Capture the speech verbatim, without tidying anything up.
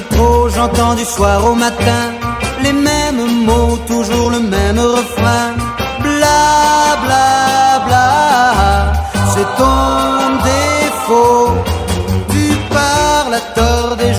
métro, j'entends du soir au matin les mêmes mots, toujours le même refrain.